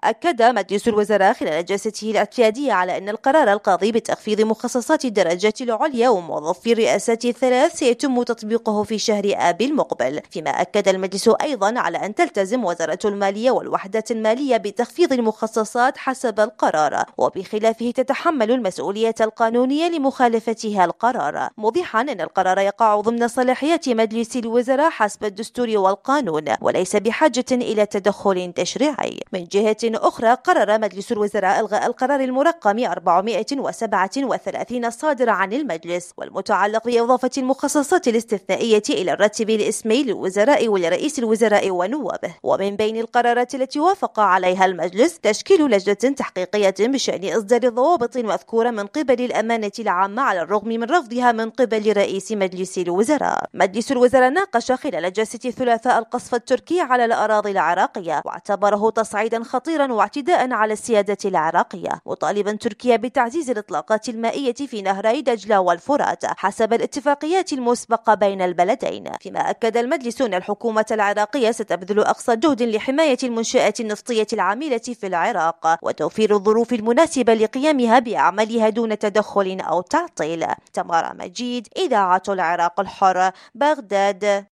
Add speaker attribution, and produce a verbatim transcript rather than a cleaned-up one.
Speaker 1: أكد مجلس الوزراء خلال جلسته الاعتيادية على أن القرار القاضي بتخفيض مخصصات الدرجات العليا وموظفي الرئاسات الثلاث سيتم تطبيقه في شهر آب المقبل، فيما أكد المجلس أيضا على أن تلتزم وزارة المالية والوحدات المالية بتخفيض المخصصات حسب القرار، وبخلافه تتحمل المسؤولية القانونية لمخالفتها القرار، موضحا أن القرار يقع ضمن صلاحيات مجلس الوزراء حسب الدستور والقانون وليس بحاجة إلى تدخل تشريعي. من جهة أخرى، قرر مجلس الوزراء إلغاء القرار المرقم أربعمائة وسبعة وثلاثين الصادر عن المجلس والمتعلق بإضافة المخصصات الاستثنائية إلى الراتب الإسمي للوزراء ولرئيس الوزراء ونوابه. ومن بين القرارات التي وافق عليها المجلس تشكيل لجنة تحقيقية بشأن إصدار الضوابط المذكورة من قبل الأمانة العامة على الرغم من رفضها من قبل رئيس مجلس الوزراء. مجلس الوزراء ناقش خلال جلسة الثلاثاء القصف التركي على الأراضي العراقية واعتبره تصعيدا خطيرا واعتداء على السيادة العراقية، مطالبا تركيا بتعزيز الإطلاقات المائية في نهري دجلة والفرات حسب الاتفاقيات المسبقة بين البلدين. فيما أكد المجلس أن الحكومة العراقية ستبذل أقصى جهد لحماية المنشآت النفطية العاملة في العراق وتوفير الظروف المناسبة لقيامها بأعمالها دون تدخل أو تعطيل. تمارا مجيد، إذاعة العراق الحر، بغداد.